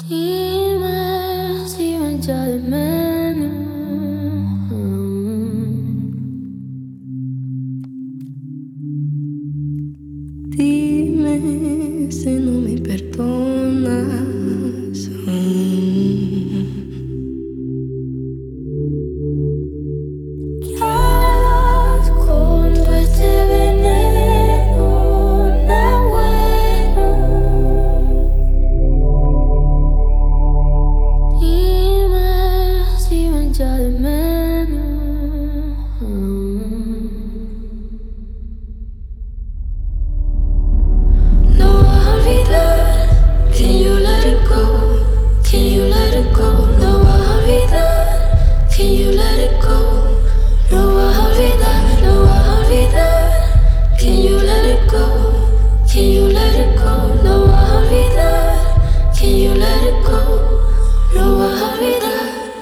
Dime si me echa de menos. Dime si no me perdonas. ¿Qué harás con todo este veneno? No bueno. Dime si me echa de menos. No vas a olvidar. Can you let it go? Can you let it go? No vas a olvidar. Can you let it go? No vas a olvidar, no vas a olvidar. Can you let it go? Can you let it go? No vas a olvidar. Can you let it go? No vas a olvidar.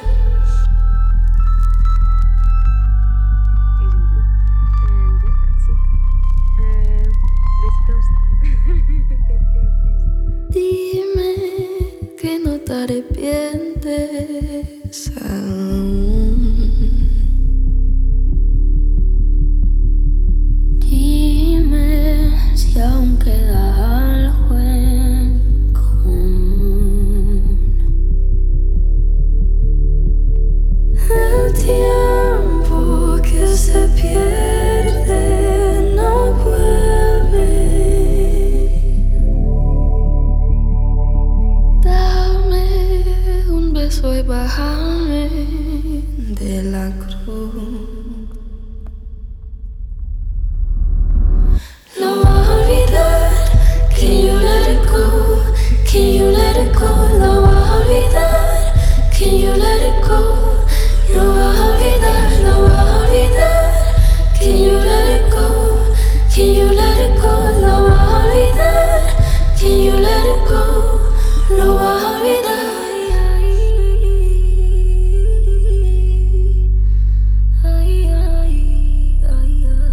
Is in blue. And yeah, that's it. Besitos. Take care, please. Dime que no te arrepientes aún. Dime si aún queda algo en común. El tiempo que se pierde no vuelve. Dame un beso y bájame de la cruz. No vas a olvidar. Can you let it go? Can you let it go? No vas a olvidar. Can you let it go? No vas a olvidar, no vas a olvidar. Can you let it go? Can you let it go? No vas a olvidar. Can you let it go? No vas a olvidar. Ay, ay, ay, ay.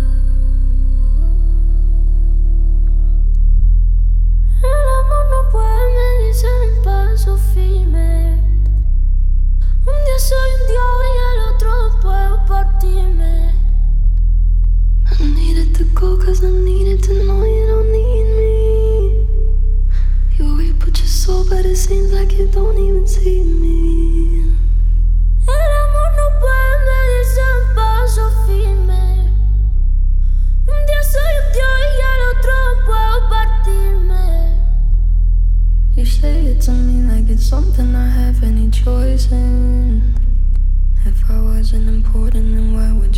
El amor no puede medirse en un paso firme. Un día soy un dios y el otro puedo partirme. I needed to go 'cause I needed to know you don't need me. You already put your soul, but it seems like you don't even see me. El amor no puede medirse en un paso firme. Un día soy un dios y el otro puedo partirme. You say it to me like it's something I have any choice in. If I wasn't important, then why would